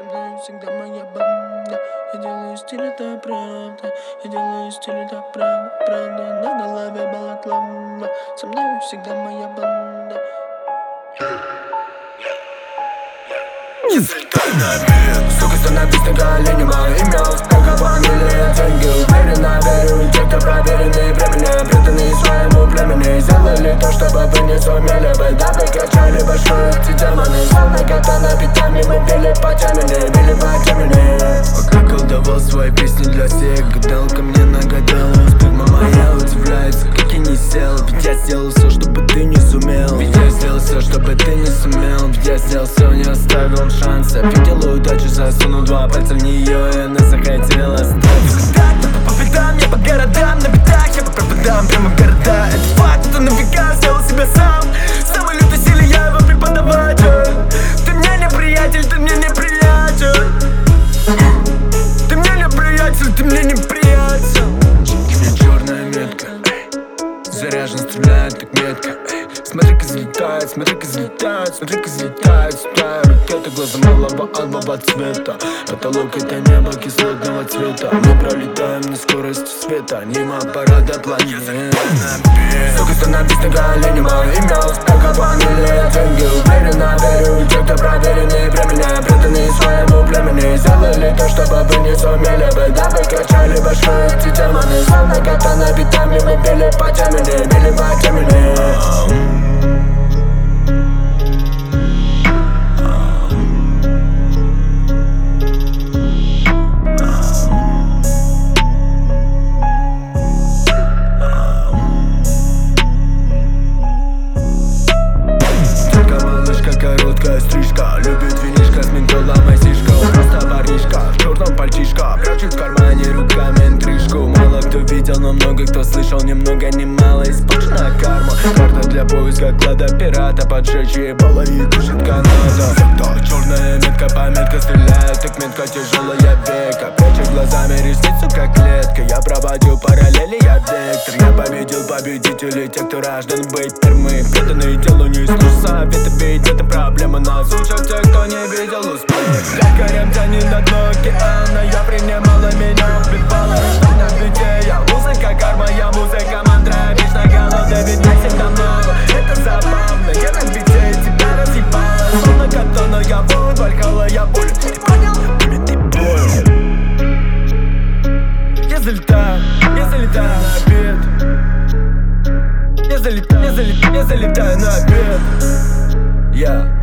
Со мной всегда моя банда. Я делаю стиль, это правда. Я делаю стиль, это правда, правда. На голове балаклава. Со мной всегда моя банда. Если ты на бит, сука, становись на колени, мое имя, как фамилия, деньги, уверенно верю. Те, кто проверенные временем, преданные своему племени, сделали то, чтобы вы не сумели бы, дабы качали большую эти демоны. Словно катана битами, мы били по темени, били по темени. Пока колдовал свои песни для всех, гадалка мне нагадала. Сперма моя удивляется, как я не сел, ведь я сделал все, чтобы ты не сумел. Ведь я сделал все, чтобы ты не сумел. Ведь я сделал все, не оставил шанса. Видела удачу, засунул два пальца в нее, и она захотела остаться. Так, по пятам, я по городам, на битах я по проводам, прямо в города. Это факт, что на века сделал себя сам. Самый лютый силе я его преподаватель. Ты мне не приятель, ты мне не приятель. Ты мне не приятель, ты мне не приятель. Мне черная метка, заряжен, стреляет так метко. Смотри-ка залетает, смотри-ка залетает, смотри-ка залетает. Сюда ракеты, глаза малого цвета. Потолок — это небо кислотного цвета. Мы пролетаем на скорости света, мимо парада планеты. Сука, становись на колени, мое имя, как фамилия, деньги, уверенно верю. Те, кто проверенные временем, преданные своему племени, сделали то, чтобы вы не сумели бы, дабы качали большую эти демоны. Словно катана битами, мы били по темени, били по темени. Короткая стрижка, любит винишка с ментолом и сишка. Просто парнишка, в черном пальтишко, прячет в кармане руками интрижку. Мало кто видел, но много кто слышал, ни много ни мало испорчена карма. Карта для поиска клада пирата, поджечь ебало и дышит Канада. Черная метка, пометка стреляет, так метка тяжелая века. Прячет глазами ресницу, как клетка. Я проводил параллели, я вектор. Я победил победителей, те, кто рожден быть термы. Преданные делу не слушай советы, ведь это проблема нас учат те, кто не видел успех. Якорем тянет на дно океана, я принимала, меня убивала. Разных людей, я музыка, карма, я музыка, мантра. Вечно голодный, ведь я всегда много. Это забавно, я на бите тебя разъебала. Словно катана, я вон, вальхала, я боль. Ты понял? Ты понял. Я залетаю на обед. Я залетаю на обед. Yeah.